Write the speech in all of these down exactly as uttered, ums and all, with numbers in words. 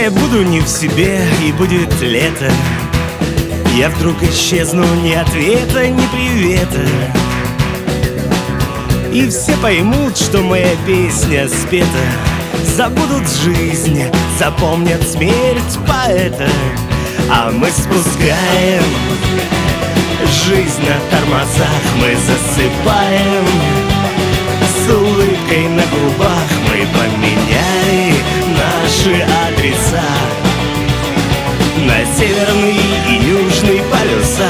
я буду не в себе и будет лето, я вдруг исчезну, ни ответа, ни привета. И все поймут, что моя песня спета, забудут жизнь, запомнят смерть поэта. А мы спускаем жизнь на тормозах, мы засыпаем. С улыбкой на губах мы поменяли наши адреса на северный и южный полюса.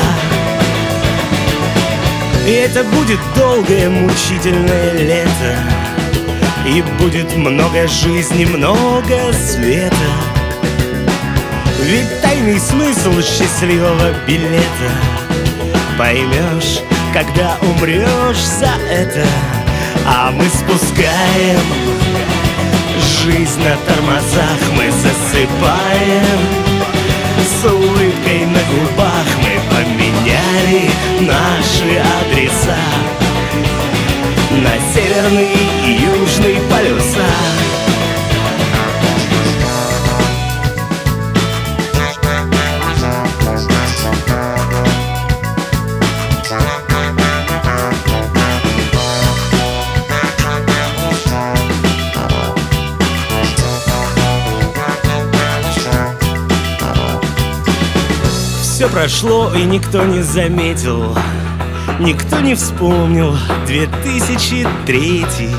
И это будет долгое мучительное лето, и будет много жизни, много света. Ведь тайный смысл счастливого билета поймешь, когда умрешь за это. А мы спускаем жизнь на тормозах, мы засыпаем. С улыбкой на губах мы поменяли наши адреса на северный и южный полюса. Все прошло, и никто не заметил, никто не вспомнил две тысячи третий.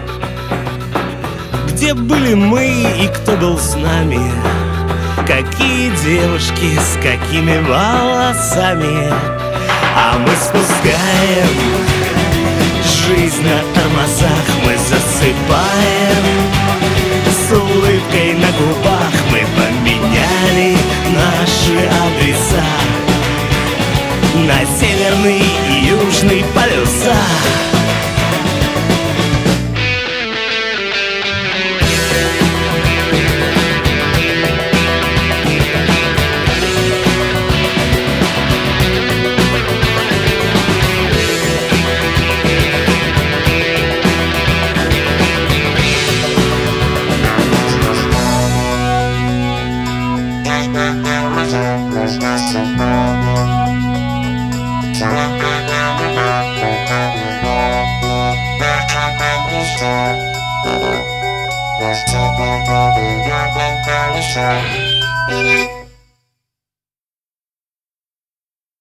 Где были мы и кто был с нами? Какие девушки с какими волосами? А мы спускаем жизнь на тормозах, мы засыпаем. С улыбкой на губах мы поменяли наши адреса на северный и южный полюса. Let's talk about the